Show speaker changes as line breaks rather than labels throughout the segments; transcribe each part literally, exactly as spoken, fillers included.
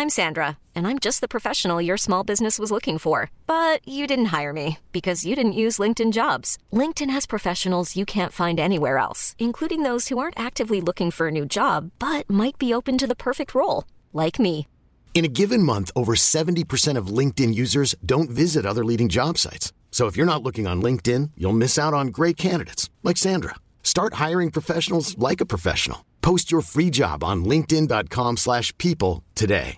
I'm Sandra, and I'm just the professional your small business was looking for. But you didn't hire me because you didn't use LinkedIn Jobs. LinkedIn has professionals you can't find anywhere else, including those who aren't actively looking for a new job, but might be open to the perfect role, like me.
In a given month, over seventy percent of LinkedIn users don't visit other leading job sites. So if you're not looking on LinkedIn, you'll miss out on great candidates like Sandra. Start hiring professionals like a professional. Post your free job on linkedin.com slash people today.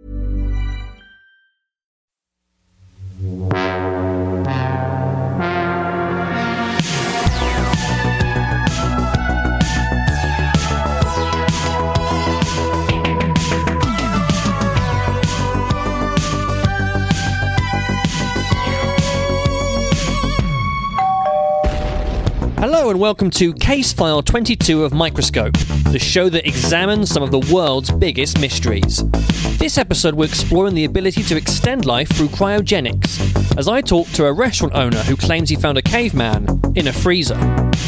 Hello and welcome to Case File twenty-two of Microscope, the show that examines some of the world's biggest mysteries. This episode we're exploring the ability to extend life through cryogenics, as I talk to a restaurant owner who claims he found a caveman in a freezer.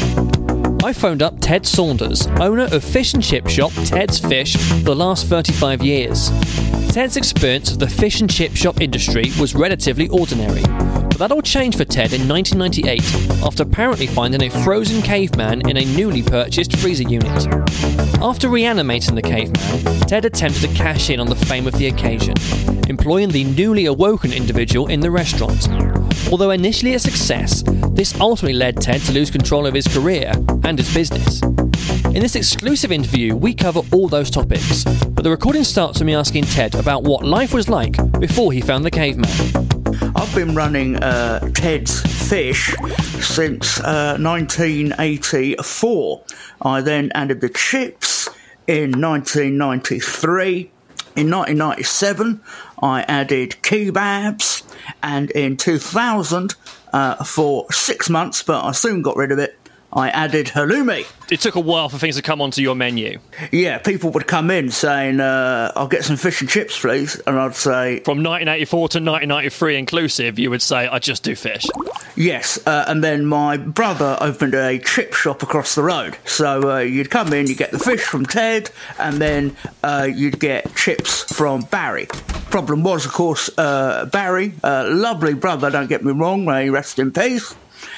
I phoned up Ted Saunders, owner of fish and chip shop Ted's Fish for the last thirty-five years. Ted's experience of the fish and chip shop industry was relatively ordinary, but that all changed for Ted in nineteen ninety-eight after apparently finding a frozen caveman in a newly purchased freezer unit. After reanimating the caveman, Ted attempted to cash in on the fame of the occasion, employing the newly awoken individual in the restaurant. Although initially a success, this ultimately led Ted to lose control of his career and his business. In this exclusive interview, we cover all those topics, but the recording starts with me asking Ted about what life was like before he found the caveman.
I've been running uh, Ted's Fish since uh, nineteen eighty-four. I then added the chips in nineteen ninety-three. In nineteen ninety-seven, I added kebabs, and in two thousand, uh, for six months, but I soon got rid of it, I added halloumi.
It took a while for things to come onto your menu.
Yeah, people would come in saying, uh, I'll get some fish and chips, please. And I'd say...
From nineteen eighty-four to nineteen ninety-three inclusive, you would say, I just do fish.
Yes, uh, and then my brother opened a chip shop across the road. So uh, you'd come in, you'd get the fish from Ted, and then uh, you'd get chips from Barry. Problem was, of course, uh, Barry, uh, lovely brother, don't get me wrong, may he rest in peace.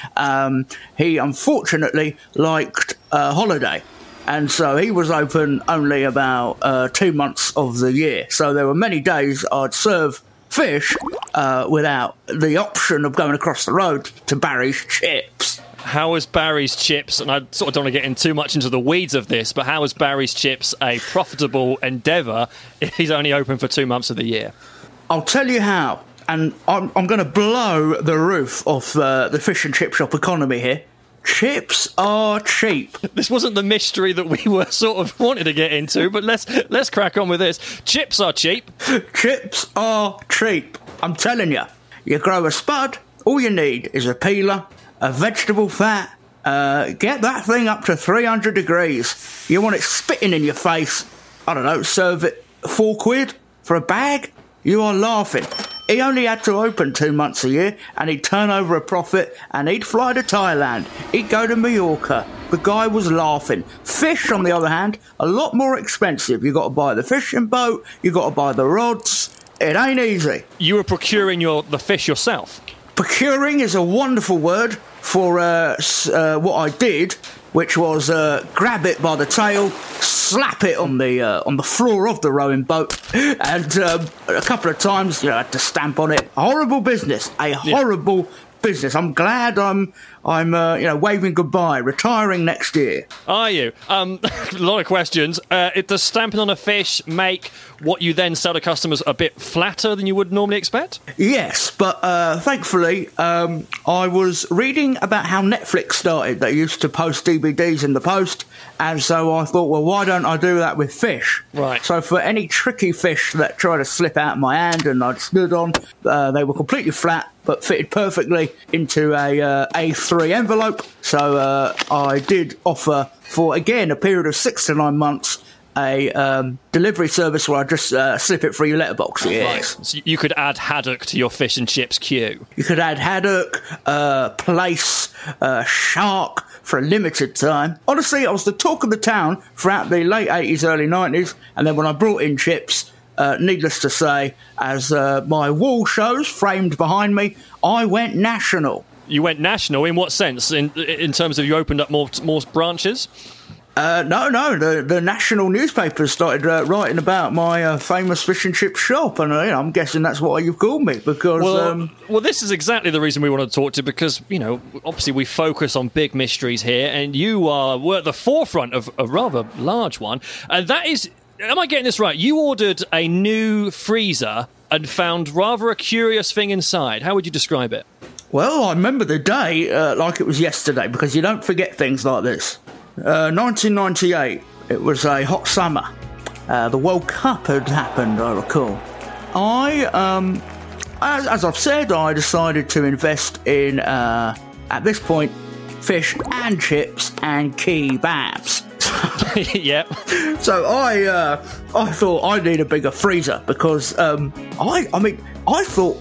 Um, he unfortunately liked uh, holiday, and so he was open only about uh, two months of the year. So there were many days I'd serve fish uh, without the option of going across the road to Barry's Chips.
How was Barry's Chips, and I sort of don't want to get in too much into the weeds of this, but how was Barry's Chips a profitable endeavour if he's only open for two months of the year?
I'll tell you how. And I'm, I'm going to blow the roof off uh, the fish and chip shop economy here. Chips are cheap.
This wasn't the mystery that we were sort of wanting to get into, but let's let's crack on with this. Chips are cheap.
Chips are cheap. I'm telling you. You grow a spud, all you need is a peeler, a vegetable fat. Uh, get that thing up to three hundred degrees. You want it spitting in your face. I don't know, serve it four quid for a bag? You are laughing. He only had to open two months a year, and he'd turn over a profit, and he'd fly to Thailand. He'd go to Mallorca. The guy was laughing. Fish, on the other hand, a lot more expensive. You got to buy the fishing boat. You got to buy the rods. It ain't easy.
You were procuring your the fish yourself.
Procuring is a wonderful word for uh, uh, what I did, which was uh, grab it by the tail, slap it on the uh, on the floor of the rowing boat, and um, a couple of times, you know, I had to stamp on it. Horrible business, a horrible yeah. business. I'm glad I'm I'm uh, you know waving goodbye, retiring next year.
Are you? Um, a lot of questions. Uh, it, does stamping on a fish make what you then sell to customers a bit flatter than you would normally expect?
Yes, but uh, thankfully um, I was reading about how Netflix started. They used to post D V Ds in the post, and so I thought, well, why don't I do that with fish?
Right.
So for any tricky fish that tried to slip out of my hand and I'd stood on, uh, they were completely flat but fitted perfectly into a uh, A three envelope. So uh, I did offer for, again, a period of six to nine months, a um, delivery service where I just uh, slip it through your letterbox. Yes.
Right. So you could add haddock to your fish and chips queue.
You could add haddock, uh, plaice, uh, shark for a limited time. Honestly, I was the talk of the town throughout the late eighties, early nineties, and then when I brought in chips, uh, needless to say, as uh, my wall shows framed behind me, I went national.
You went national in what sense? In in terms of you opened up more more branches?
Uh, no, no, the, the national newspapers started uh, writing about my uh, famous fish and chip shop, and uh, you know, I'm guessing that's why you've called me, because...
Well,
um,
well, this is exactly the reason we want to talk to you, because, you know, obviously we focus on big mysteries here, and you are were at the forefront of a rather large one, and that is... Am I getting this right? You ordered a new freezer and found rather a curious thing inside. How would you describe it?
Well, I remember the day uh, like it was yesterday, because you don't forget things like this. Uh, nineteen ninety-eight, it was a hot summer. Uh, the World Cup had happened, I recall. I, um, as, as I've said, I decided to invest in, uh, at this point, fish and chips and kebabs.
Yep.
So I, uh, I thought I need a bigger freezer, because um, I, I mean, I thought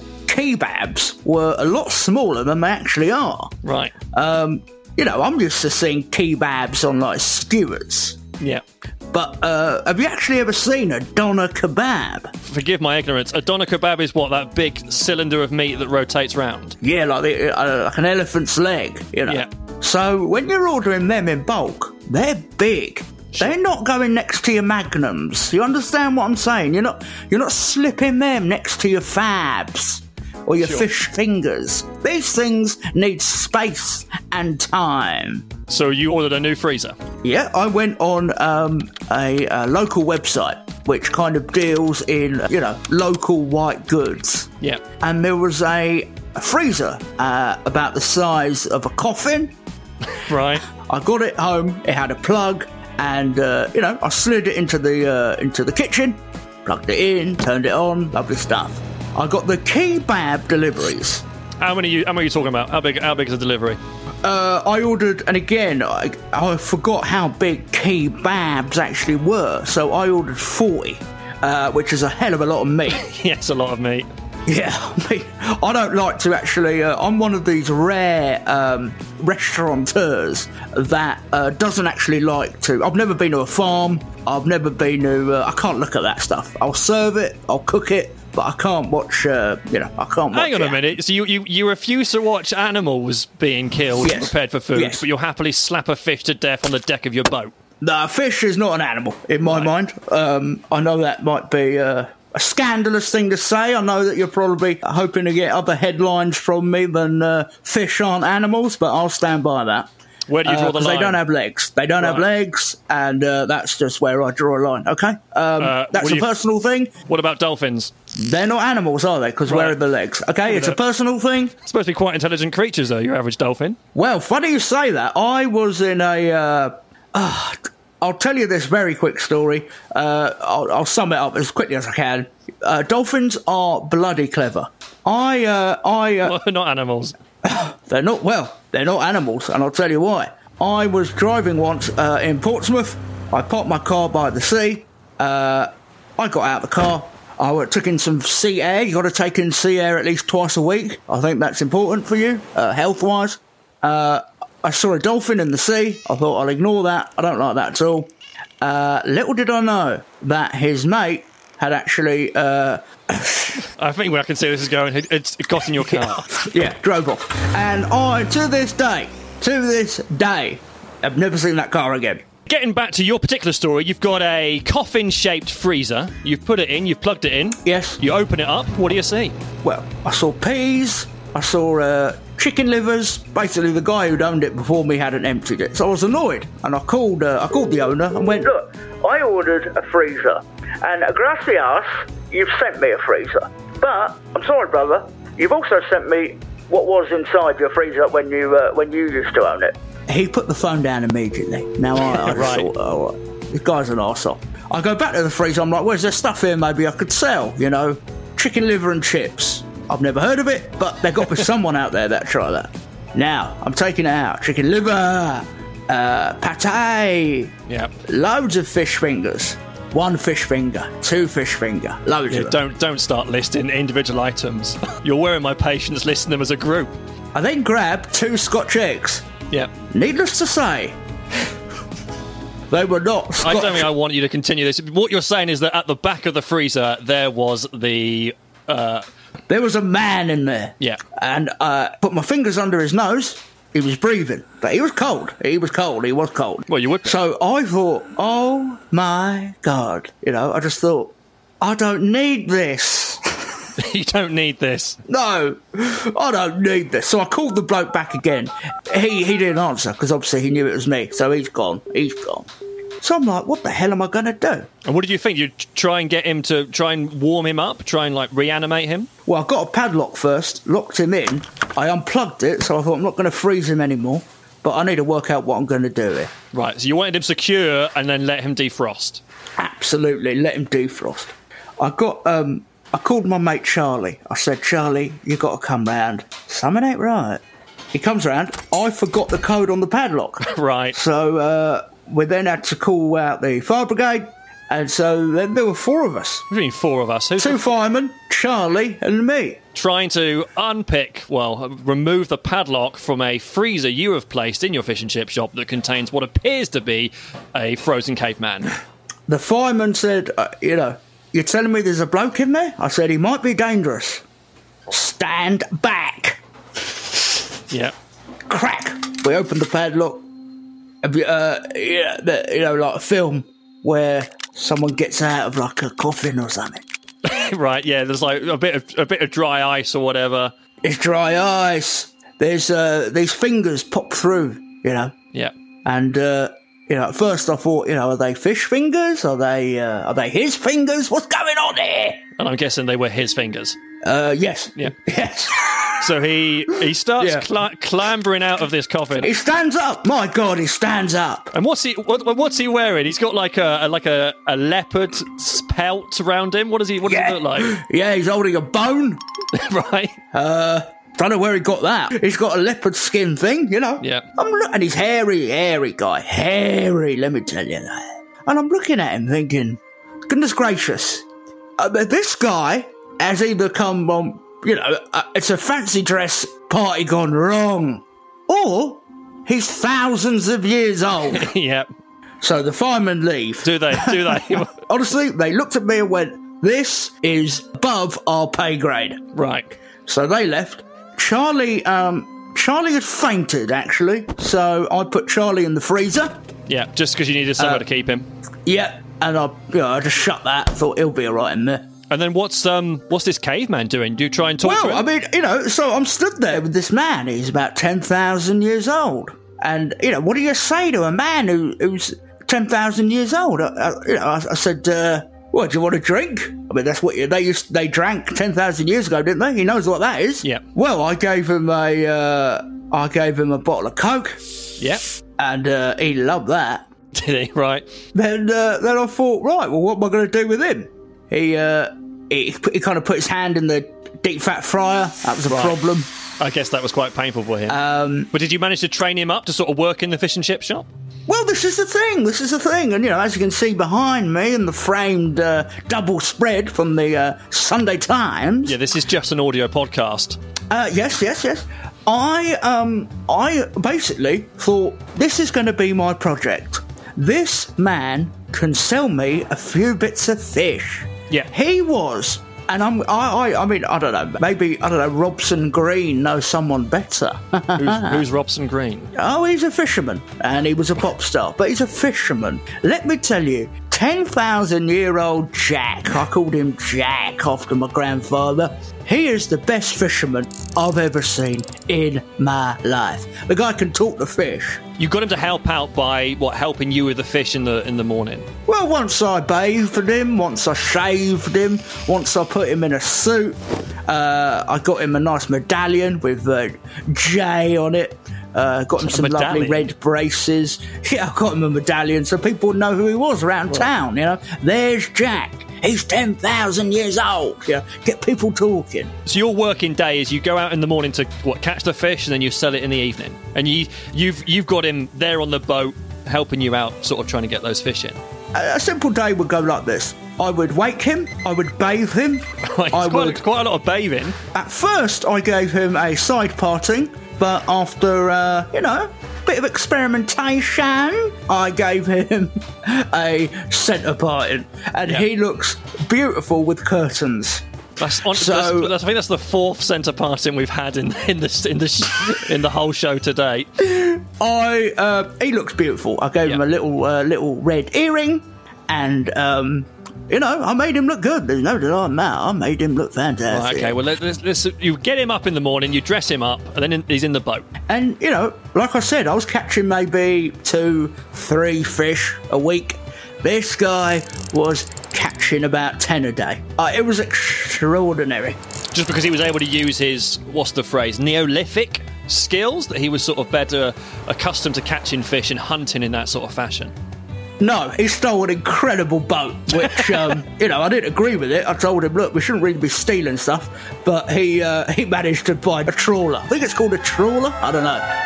kebabs were a lot smaller than they actually are.
Right.
Um, you know, I'm used to seeing kebabs on like skewers.
Yeah.
But uh, have you actually ever seen a doner kebab?
Forgive my ignorance. A doner kebab is what, that big cylinder of meat that rotates round?
Yeah, like the, uh, like an elephant's leg, you know.
Yeah.
So when you're ordering them in bulk, they're big. They're not going next to your magnums. You understand what I'm saying? You're not you're not slipping them next to your fabs or your
Sure.
fish fingers. These things need space and time.
So you ordered a new freezer?
Yeah, I went on um, a, a local website which kind of deals in, you know, local white goods.
Yeah.
And there was a, a freezer uh, about the size of a coffin.
Right.
I got it home. It had a plug, and uh, you know, I slid it into the uh, into the kitchen, plugged it in, turned it on. Lovely stuff. I got the kebab deliveries.
How many? You, how many are you talking about? How big? How big is the delivery?
Uh, I ordered, and again, I, I forgot how big kebabs actually were, so I ordered forty, uh, which is a hell of a lot of meat.
Yes, a lot of meat.
Yeah, I mean, I don't like to actually... Uh, I'm one of these rare um, restaurateurs that uh, doesn't actually like to... I've never been to a farm. I've never been to... Uh, I can't look at that stuff. I'll serve it, I'll cook it, but I can't watch... Uh, you know, I can't watch
Hang on
it.
a minute. So you, you, you refuse to watch animals being killed
Yes.
and prepared for food,
Yes.
but you'll happily slap a fish to death on the deck of your boat?
No, fish is not an animal, in my
Right.
mind. Um, I know that might be... Uh, a scandalous thing to say. I know that you're probably hoping to get other headlines from me than uh, fish aren't animals, but I'll stand by that.
Where do you draw
Uh,
the
'cause
line?
they don't have legs. They don't have
Right.
legs, and uh, that's just where I draw a line, okay? Um,
Uh,
that's
will
a
you-
personal thing.
What about dolphins?
They're not animals, are they? Because where
Right.
are the legs? Okay, it's a
they're-
personal thing.
Supposed to be quite intelligent creatures, though, your average dolphin.
Well, funny you say that. I was in a... Uh, uh, I'll tell you this very quick story. Uh, I'll, I'll sum it up as quickly as I can. Uh, dolphins are bloody clever. I, uh, I, uh,
Well, not animals.
they're not, well, they're not animals, and I'll tell you why. I was driving once uh, in Portsmouth. I parked my car by the sea. Uh, I got out of the car. I went- took in some sea air. You got to take in sea air at least twice a week. I think that's important for you, uh, health-wise. Uh, I saw a dolphin in the sea. I thought I'll ignore that. I don't like that at all. Uh, little did I know that his mate had actually, uh,
I think where I can see this is going, it, it's it got in your car.
yeah, drove off. And I, to this day, to this day, I've never seen that car again.
Getting back to your particular story, you've got a coffin-shaped freezer. You've put it in, you've plugged it in.
Yes.
You open it up, what do you see?
Well, I saw peas. I saw uh, chicken livers. Basically, the guy who'd owned it before me hadn't emptied it, so I was annoyed. And I called, uh, I called the owner and went, "Look, I ordered a freezer, and uh, gracias, you've sent me a freezer. But I'm sorry, brother, you've also sent me what was inside your freezer when you uh, when you used to own it." He put the phone down immediately. Now I, I just
Right.
thought, oh, right, this guy's an arsehole. I go back to the freezer. I'm like, "Where's there stuff here? Maybe I could sell, you know, chicken liver and chips." I've never heard of it, but there got to be someone out there that try that. Now, I'm taking it out. Chicken liver, uh, pate,
Yeah.
loads of fish fingers. One fish finger, two fish finger, loads
Yeah,
of them.
don't don't start listing individual items. You're wearing my patience listing them as a group.
I then grabbed two Scotch eggs.
Yeah.
Needless to say, They were not Scotch.
I don't think I want you to continue this. What you're saying is that at the back of the freezer there was the... Uh...
There was a man in there.
Yeah.
And I uh, put my fingers under his nose. He was breathing. But he was cold. He was cold. He was cold.
Well, you would be.
So I thought, oh, my God. You know, I just thought, I don't need this.
You don't need this.
No, I don't need this. So I called the bloke back again. He he didn't answer because obviously he knew it was me. So he's gone. He's gone. So I'm like, what the hell am I going to do?
And what did you think? You'd try and get him to try and warm him up? Try and, like, reanimate him?
Well, I got a padlock first, locked him in. I unplugged it, so I thought I'm not going to freeze him anymore. But I need to work out what I'm going to do here.
Right, so you wanted him secure and then let him defrost?
Absolutely, let him defrost. I got, um, I called my mate Charlie. I said, Charlie, you got to come round. Something ain't right. He comes round. I forgot the code on the padlock.
Right.
So, uh... we then had to call out the fire brigade, and so then there were four of us.
What do you mean four of us? Who's
Two
the...
firemen, Charlie and me.
Trying to unpick, well, remove the padlock from a freezer you have placed in your fish and chip shop that contains what appears to be a frozen caveman.
The fireman said, uh, you know, you're telling me there's a bloke in there? I said, he might be dangerous. Stand back.
Yeah.
Crack. We opened the padlock. Uh, yeah, the, you know, like a film where someone gets out of like a coffin or something.
Right, yeah. There's like a bit of a bit of dry ice or whatever.
It's dry ice. There's uh, these fingers pop through, you know.
Yeah.
And uh, you know, at first I thought, you know, are they fish fingers? Are they uh, are they his fingers? What's going on here?
And I'm guessing they were his fingers.
Uh, yes.
Yeah.
Yes.
So he he starts
Yeah.
cl- clambering out of this coffin.
He stands up. My God, he stands up.
And what's he what, what's he wearing? He's got like a, a like a, a leopard pelt around him. What does he what does
Yeah.
he look like?
Yeah, he's holding a bone.
Right.
Uh, don't know where he got that. He's got a leopard skin thing, you know.
Yeah.
I'm look- and he's hairy, hairy guy, hairy. Let me tell you that. And I'm looking at him, thinking, goodness gracious, uh, this guy has either come on. You know, uh, it's a fancy dress party gone wrong. Or he's thousands of years old.
Yeah.
So the firemen leave.
Do they? Do they?
Honestly, they looked at me and went, this is above our pay grade.
Right.
So they left. Charlie, um, Charlie had fainted, actually. So I put Charlie in the freezer.
Yeah, just because you needed somewhere
Uh,
to keep him.
Yeah, and I, you know, I just shut that. Thought he'll be all right in there.
And then what's um what's this caveman doing? Do you try and talk to
Well,
him?
I mean, you know, so I'm stood there with this man. He's about ten thousand years old. And, you know, what do you say to a man who, who's ten thousand years old? I, I, you know, I, I said, uh, what, do you want a drink? I mean, that's what you, they used, they drank ten thousand years ago, didn't they? He knows what that is.
Yeah.
Well, I gave him a, uh, I gave him a bottle of Coke.
Yeah.
And uh, he loved that.
Did he? Right.
Then, uh, then I thought, right, well, what am I going to do with him? He, uh, he, he kind of put his hand in the deep fat fryer. That was a
Right.
problem.
I guess that was quite painful for him.
Um,
but did you manage to train him up to sort of work in the fish and chip shop?
Well, this is the thing. This is the thing. And, you know, as you can see behind me in the framed uh, double spread from the uh, Sunday Times.
Yeah, this is just an audio podcast.
Uh, yes, yes, yes. I, um, I basically thought this is going to be my project. This man can sell me a few bits of fish.
Yeah.
He was, and I'm, I, I, I mean, I don't know, maybe, I don't know, Robson Green knows someone better.
Who's, who's Robson Green?
Oh, he's a fisherman, and he was a pop star, but he's a fisherman. Let me tell you, ten thousand year old Jack, I called him Jack after my grandfather, he is the best fisherman I've ever seen in my life. The guy can talk to fish.
You got him to help out by, what, helping you with the fish in the in the morning?
Well, once I bathed him, once I shaved him, once I put him in a suit, uh, I got him a nice medallion with uh, J on it. Uh, got him
A
some lovely
medallion?
red braces. Yeah, I got him a medallion so people would know who he was around town, you know. There's Jack. He's ten thousand years old. You know, get people talking.
So your working day is you go out in the morning to, what, catch the fish and then you sell it in the evening? And you, you've, you've got him there on the boat helping you out, sort of trying to get those fish in?
A, a simple day would go like this. I would wake him. I would bathe him.
Like,
I
it's quite,
would...
quite a lot of bathing.
At first, I gave him a side parting, but after, uh, you know, bit of experimentation. I gave him a centre parting, and
yeah.
he looks beautiful with curtains.
That's, on,
so,
that's, that's I think that's the fourth centre parting we've had in in the in the in the whole show to date.
I uh, he looks beautiful. I gave yeah. him a little uh, little red earring, and um, you know, I made him look good. There's no denying that. I made him look fantastic.
Right, okay, well, let's, let's, let's, you get him up in the morning, you dress him up, and then in, he's in the boat.
And you know, like I said, I was catching maybe two, three fish a week. This guy was catching about ten a day. Uh, it was extraordinary.
Just because he was able to use his, what's the phrase, Neolithic skills, that he was sort of better accustomed to catching fish and hunting in that sort of fashion.
No, he stole an incredible boat, which, um, you know, I didn't agree with it. I told him, look, we shouldn't really be stealing stuff, but he uh, he managed to buy a trawler. I think it's called a trawler. I don't know.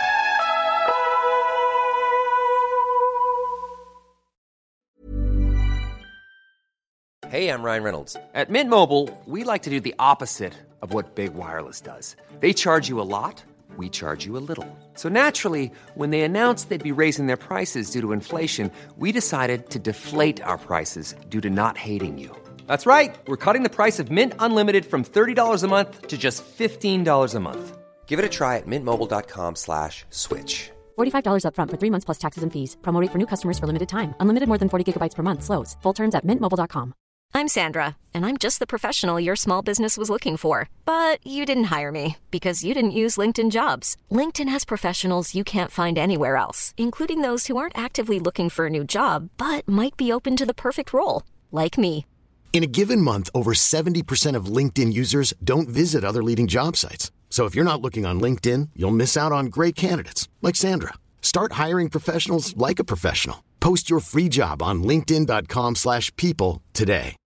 Hey, I'm Ryan Reynolds. At Mint Mobile, we like to do the opposite of what Big Wireless does. They charge you a lot, we charge you a little. So naturally, when they announced they'd be raising their prices due to inflation, we decided to deflate our prices due to not hating you. That's right. We're cutting the price of Mint Unlimited from thirty dollars a month to just fifteen dollars a month. Give it a try at mintmobile.com slash switch.
forty-five dollars up front for three months plus taxes and fees. Promo rate for new customers for limited time. Unlimited more than forty gigabytes per month. Slows full terms at mint mobile dot com.
I'm Sandra, and I'm just the professional your small business was looking for. But you didn't hire me because you didn't use LinkedIn Jobs. LinkedIn has professionals you can't find anywhere else, including those who aren't actively looking for a new job, but might be open to the perfect role, like me.
In a given month, over seventy percent of LinkedIn users don't visit other leading job sites. So if you're not looking on LinkedIn, you'll miss out on great candidates, like Sandra. Start hiring professionals like a professional. Post your free job on linkedin.com slash people today.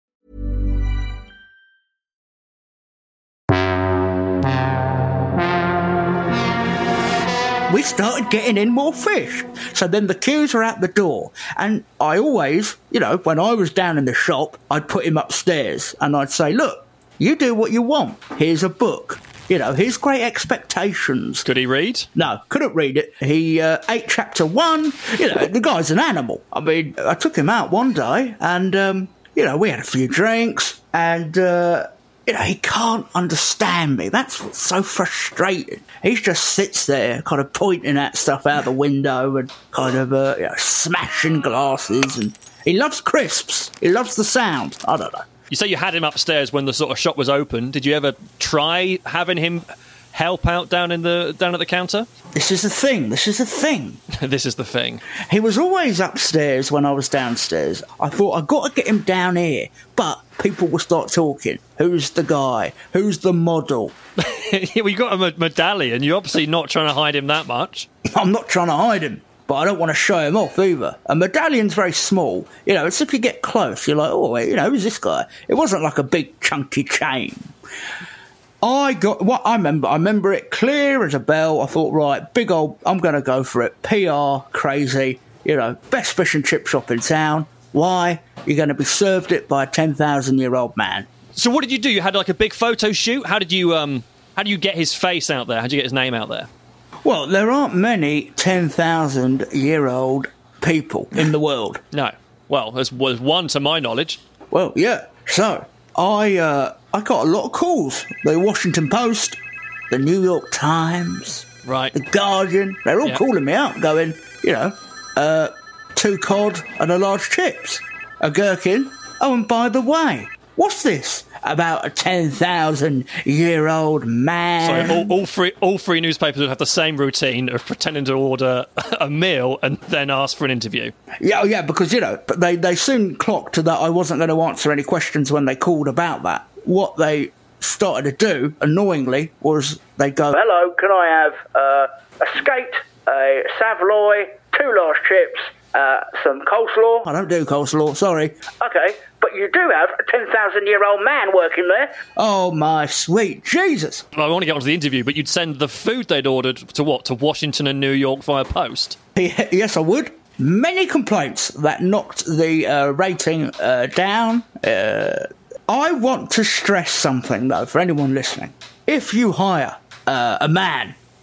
We started getting in more fish. So then the queues are out the door. And I always, you know, when I was down in the shop, I'd put him upstairs and I'd say, look, you do what you want. Here's a book. You know, here's Great Expectations.
Could he read?
No, couldn't read it. He uh, ate chapter one. You know, the guy's an animal. I mean, I took him out one day and, um, you know, we had a few drinks and, uh, you know, he can't understand me. That's what's so frustrating. He just sits there kind of pointing at stuff out the window and kind of, uh, you know, smashing glasses. And he loves crisps. He loves the sound. I don't know.
You say you had him upstairs when the sort of shop was open. Did you ever try having him help out down in the down at the counter?
This is the thing. This is the thing.
This is the thing.
He was always upstairs when I was downstairs. I thought, I've got to get him down here. But people will start talking. Who's the guy? Who's the model?
Yeah, well, you got a medallion. You're obviously not trying to hide him that much.
I'm not trying to hide him. But I don't want to show him off either. A medallion's very small. You know, it's if you get close, you're like, oh, you know, who's this guy? It wasn't like a big chunky chain. I got what I remember. I remember it clear as a bell. I thought, right, big old, I'm going to go for it. P R, crazy. You know, best fish and chip shop in town. Why? You're going to be served it by a ten thousand year old man.
So what did you do? You had like a big photo shoot? How did you, um, how do you get his face out there? How did you get his name out there?
Well, there aren't many ten thousand year old people in the world.
No. Well, there's was one to my knowledge.
Well, yeah. So, I uh, I got a lot of calls. The Washington Post, the New York Times,
right,
the Guardian, they're all yep. calling me up, going, you know, uh, two cod and a large chips, a gherkin. Oh, and by the way, what's this about a ten thousand year old man?
So all, all three all three newspapers would have the same routine of pretending to order a meal and then ask for an interview.
Yeah, yeah, because, you know, but they, they soon clocked that I wasn't going to answer any questions when they called about that. What they started to do, annoyingly, was they'd go, hello, can I have uh, a skate, a Savoy, two large chips, uh, some coleslaw? I don't do coleslaw, sorry. Okay, but you do have a ten thousand year old man working there. Oh, my sweet Jesus.
Well, I want to get on to the interview, but you'd send the food they'd ordered to what? To Washington and New York via post?
Yes, I would. Many complaints that knocked the uh, rating uh, down. Uh, I want to stress something, though, for anyone listening. If you hire uh, a man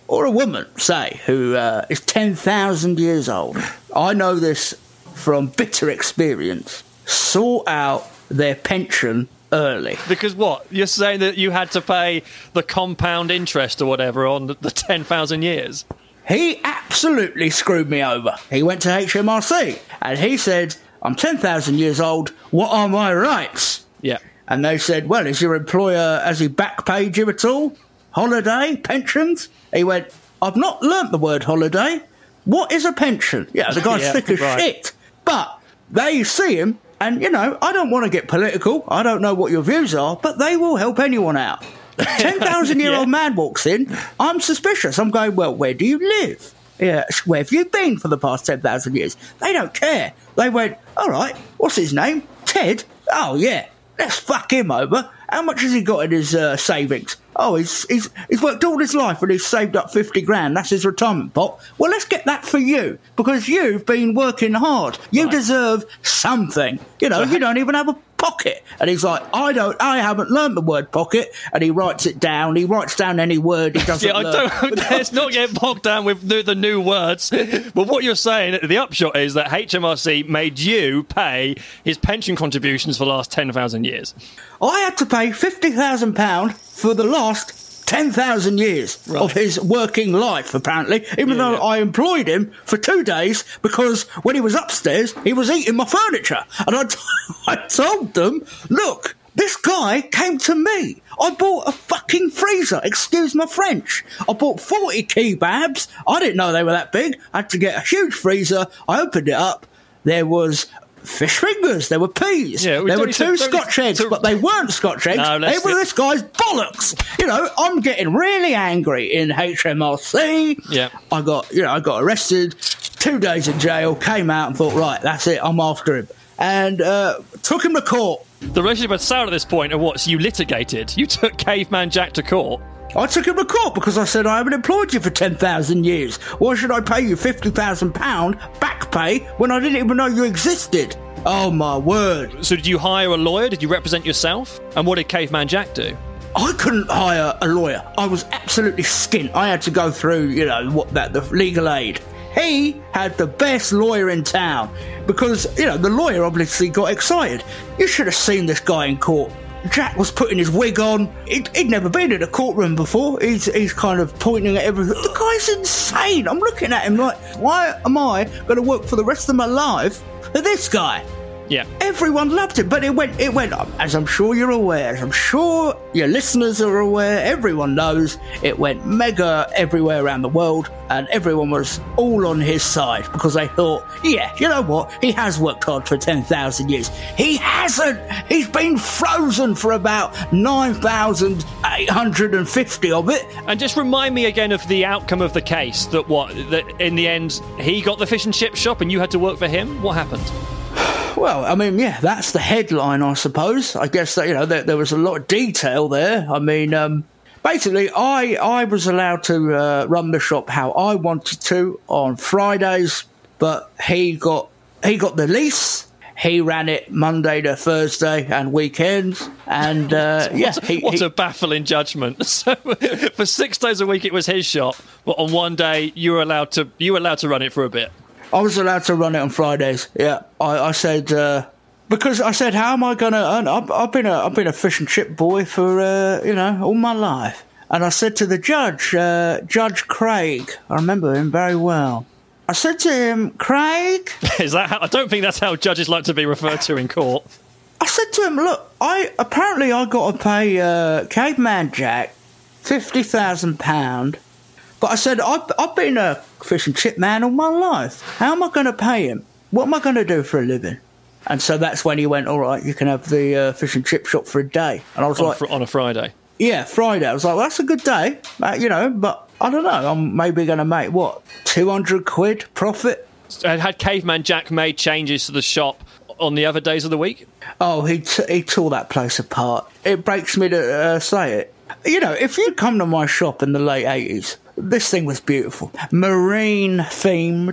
or a woman, say, who uh, is ten thousand years old, I know this from bitter experience, sort out their pension early.
Because what? You're saying that you had to pay the compound interest or whatever on the, the ten thousand years?
He absolutely screwed me over. He went to H M R C and he said, I'm ten thousand years old, what are my rights?
Yeah.
And they said, well, is your employer, has he back paid you at all? Holiday? Pensions? He went, I've not learnt the word holiday. What is a pension? Yeah, the guy's
yeah,
thick as
right.
shit. But they see him, and, you know, I don't want to get political. I don't know what your views are, but they will help anyone out. ten thousand year old yeah. man walks in, I'm suspicious. I'm going, well, where do you live? Yeah, where have you been for the past ten thousand years? They don't care. They went, all right, what's his name? Ted? Oh, yeah, let's fuck him over. How much has he got in his uh, savings? Oh, he's, he's he's worked all his life and he's saved up fifty grand. That's his retirement pot. Well, let's get that for you because you've been working hard. You right. deserve something. You know, so, you don't even have a pocket. And he's like, I don't, I haven't learned the word pocket. And he writes it down. He writes down any word he doesn't
yeah,
learn.
I don't, let's not get bogged down with the, the new words. But what you're saying, the upshot is that H M R C made you pay his pension contributions for the last ten thousand years.
I had to pay fifty thousand pounds for the last ten thousand years right. of his working life, apparently, even yeah, though yeah. I employed him for two days because when he was upstairs, he was eating my furniture. And I, t- I told them, look, this guy came to me. I bought a fucking freezer, excuse my French. I bought forty kebabs. I didn't know they were that big. I had to get a huge freezer. I opened it up. There was fish fingers, there were peas, yeah, there were two to, Scotch eggs, to... but they weren't Scotch eggs, no, they were this guy's bollocks. You know, I'm getting really angry in H M R C.
Yeah.
I got, you know, I got arrested, two days in jail, came out and thought, right, that's it, I'm after him. And uh, took him to court.
The relationship had soured at this point, and what, so you litigated? You took Caveman Jack to court?
I took him to court because I said I haven't employed you for ten thousand years. Why should I pay you fifty thousand pounds back pay when I didn't even know you existed? Oh, my word.
So did you hire a lawyer? Did you represent yourself? And what did Caveman Jack do?
I couldn't hire a lawyer. I was absolutely skint. I had to go through, you know, what that the legal aid. He had the best lawyer in town because, you know, the lawyer obviously got excited. You should have seen this guy in court. Jack was putting his wig on. He'd, he'd never been in a courtroom before. He's he's kind of pointing at everything. The guy's insane. I'm looking at him like, why am I going to work for the rest of my life for this guy?
Yeah.
Everyone loved it, but it went, it went up, as I'm sure you're aware, as I'm sure your listeners are aware, everyone knows, it went mega everywhere around the world, and everyone was all on his side, because they thought, yeah, you know what, he has worked hard for ten thousand years. He hasn't! He's been frozen for about nine thousand eight hundred fifty of it.
And just remind me again of the outcome of the case, that what, that in the end, he got the fish and chip shop and you had to work for him? What happened?
Well, I mean, yeah, that's the headline, I suppose. I guess that, you know, there, there was a lot of detail there. I mean, um, basically, I I was allowed to uh, run the shop how I wanted to on Fridays, but he got he got the lease. He ran it Monday to Thursday and weekends, and uh,
what,
yeah,
he, what he, a baffling judgment. So for six days a week, it was his shop, but on one day you were allowed to you were allowed to run it for a bit.
I was allowed to run it on Fridays. Yeah, I, I said uh, because I said, how am I going to earn? I've, I've been a I've been a fish and chip boy for uh, you know all my life, and I said to the judge, uh, Judge Craig, I remember him very well. I said to him, Craig,
is that how, I don't think that's how judges like to be referred to in court.
I said to him, look, I apparently I got to pay uh, Caveman Jack fifty thousand pound. But I said, I've, I've been a fish and chip man all my life. How am I going to pay him? What am I going to do for a living? And so that's when he went, all right, you can have the uh, fish and chip shop for a day. And I was
on
like...
Fr- on a Friday?
Yeah, Friday. I was like, well, that's a good day, uh, you know, but I don't know. I'm maybe going to make, what, two hundred quid profit?
Had Caveman Jack made changes to the shop on the other days of the week?
Oh, he, t- he tore that place apart. It breaks me to uh, say it. You know, if you'd come to my shop in the late eighties... This thing was beautiful. Marine themed.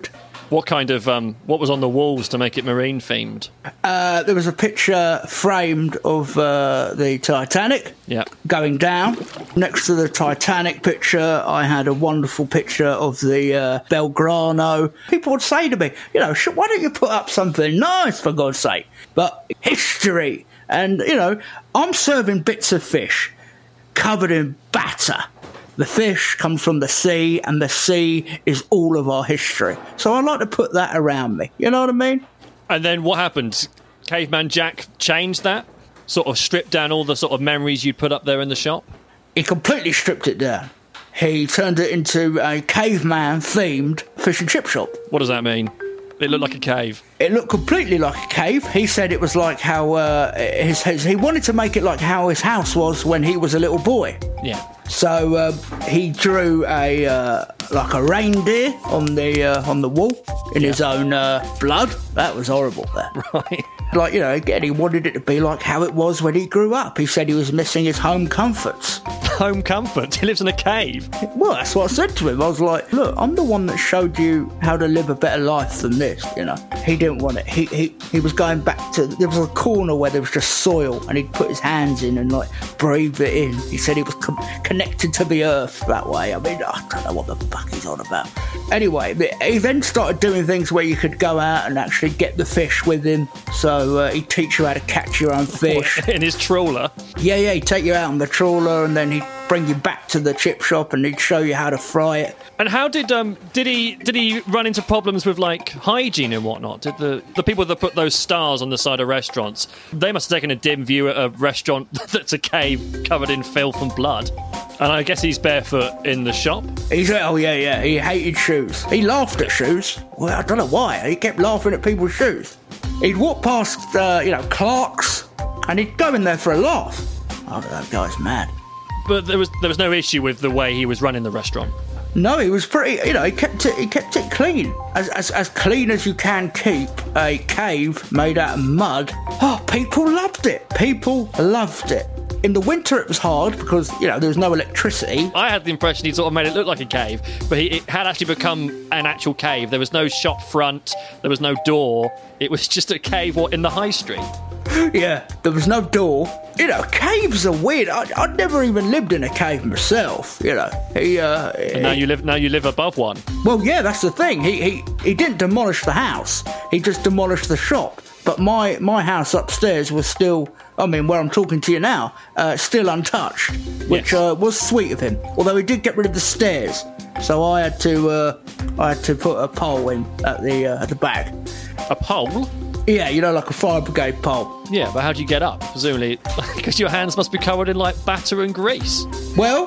What kind of, um, what was on the walls to make it marine themed?
Uh, there was a picture framed of uh, the Titanic
Yeah.
going down. Next to the Titanic picture, I had a wonderful picture of the uh, Belgrano. People would say to me, you know, why don't you put up something nice, for God's sake? But history. And, you know, I'm serving bits of fish covered in batter. The fish comes from the sea, and the sea is all of our history. So I like to put that around me. You know what I mean?
And then what happened? Caveman Jack changed that? Sort of stripped down all the sort of memories you'd put up there in the shop?
He completely stripped it down. He turned it into a caveman-themed fish and chip shop.
What does that mean? It looked like a cave.
It looked completely like a cave. He said it was like how uh, his, his... He wanted to make it like how his house was when he was a little boy.
Yeah.
So uh, he drew a uh, like a reindeer on the uh, on the wall in yeah. his own uh, blood. That was horrible. There,
right?
Like, you know, again, he wanted it to be like how it was when he grew up. He said he was missing his home comforts.
Home comforts? He lives in a cave.
Well, that's what I said to him. I was like, look, I'm the one that showed you how to live a better life than this. You know, he didn't want it. He he he was going back to, there was a corner where there was just soil, and he'd put his hands in and like breathe it in. He said he was com- connected to the earth that way. I mean, I don't know what the fuck he's on about. Anyway, he then started doing things where you could go out and actually get the fish with him. So uh, he'd teach you how to catch your own fish.
What, in his trawler?
Yeah, yeah, he'd take you out on the trawler, and then he'd bring you back to the chip shop, and he'd show you how to fry it.
And how did um did he did he run into problems with like hygiene and whatnot? Did the the people that put those stars on the side of restaurants, they must have taken a dim view at a restaurant that's a cave covered in filth and blood? And I guess he's barefoot in the shop.
He's oh yeah yeah he hated shoes. He laughed at shoes. Well, I don't know why. He kept laughing at people's shoes. He'd walk past uh, you know Clark's, and he'd go in there for a laugh. Oh, that guy's mad.
But there was there was no issue with the way he was running the restaurant.
No, he was pretty. You know, he kept it. He kept it clean, as as as clean as you can keep a cave made out of mud. Oh, people loved it. People loved it. In the winter, it was hard because, you know, there was no electricity.
I had the impression he sort of made it look like a cave, but he, it had actually become an actual cave. There was no shop front, there was no door. It was just a cave in the high street.
Yeah, there was no door. You know, caves are weird. I, I'd never even lived in a cave myself, you know. He, uh...
And now
he,
you live now you live above one.
Well, yeah, that's the thing. He, he, he didn't demolish the house. He just demolished the shop. But my, my house upstairs was still, I mean, where I'm talking to you now, uh, still untouched, which yes. uh, was sweet of him. Although he did get rid of the stairs, so I had to uh, I had to put a pole in at the uh, at the back.
A pole?
Yeah, you know, like a fire brigade pole.
Yeah, but how do you get up? Presumably, because your hands must be covered in like batter and grease.
Well,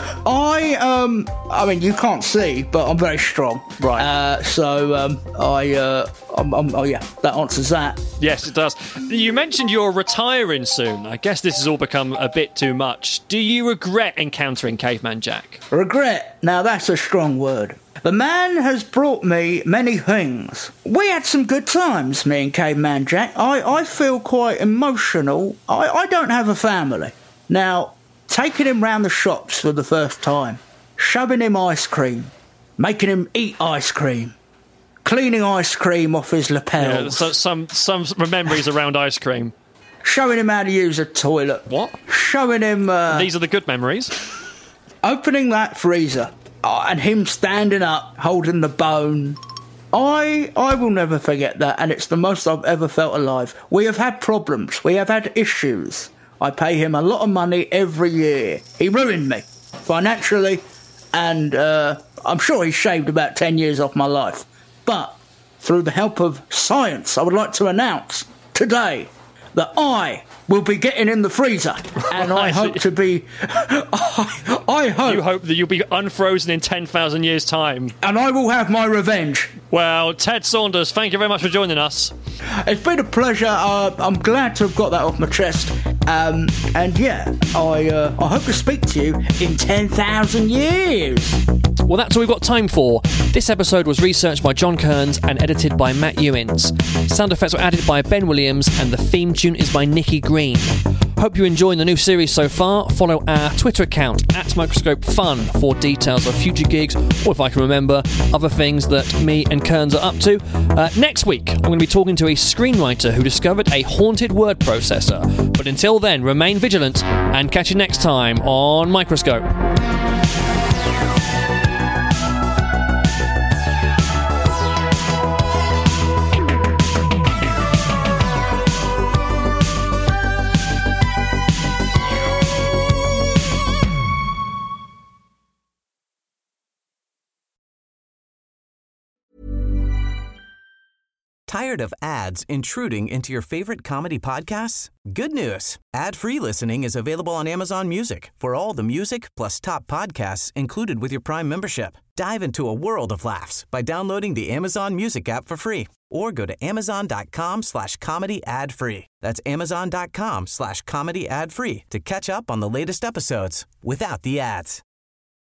I um, I mean, you can't see, but I'm very strong.
Right.
Uh, so um, I uh, I'm, I'm, oh yeah, that answers that.
Yes, it does. You mentioned you're retiring soon. I guess this has all become a bit too much. Do you regret encountering Caveman Jack?
Regret? Now that's a strong word. The man has brought me many things. We had some good times, me and Caveman Jack. I, I feel quite emotional. I, I don't have a family. Now, taking him round the shops for the first time, shoving him ice cream, making him eat ice cream, cleaning ice cream off his lapels.
Yeah, so some, some memories around ice cream.
Showing him how to use a toilet.
What?
Showing him... Uh,
These are the good memories.
Opening that freezer. Oh, and him standing up, holding the bone. I I will never forget that, and it's the most I've ever felt alive. We have had problems. We have had issues. I pay him a lot of money every year. He ruined me, financially, and uh, I'm sure he shaved about ten years off my life. But through the help of science, I would like to announce today that I will be getting in the freezer, and I hope to be... I, I hope...
You hope that you'll be unfrozen in ten thousand years' time.
And I will have my revenge.
Well, Ted Saunders, thank you very much for joining us.
It's been a pleasure. Uh, I'm glad to have got that off my chest. Um, and yeah, I, uh, I hope to speak to you in ten thousand years.
Well, that's all we've got time for. This episode was researched by John Kearns and edited by Matt Ewins. Sound effects were added by Ben Williams, and the theme tune is by Nicky Green. hope you're enjoying the new series so far. Follow our Twitter account at Microscope Fun for details of future gigs, or if I can remember, other things that me and Kearns are up to. Uh, next week, I'm going to be talking to a screenwriter who discovered a haunted word processor. But until then, remain vigilant and catch you next time on Microscope.
Tired of ads intruding into your favorite comedy podcasts? Good news. Ad-free listening is available on Amazon Music for all the music plus top podcasts included with your Prime membership. Dive into a world of laughs by downloading the Amazon Music app for free or go to amazon.com slash comedy ad free. That's amazon.com slash comedy ad free to catch up on the latest episodes without the ads.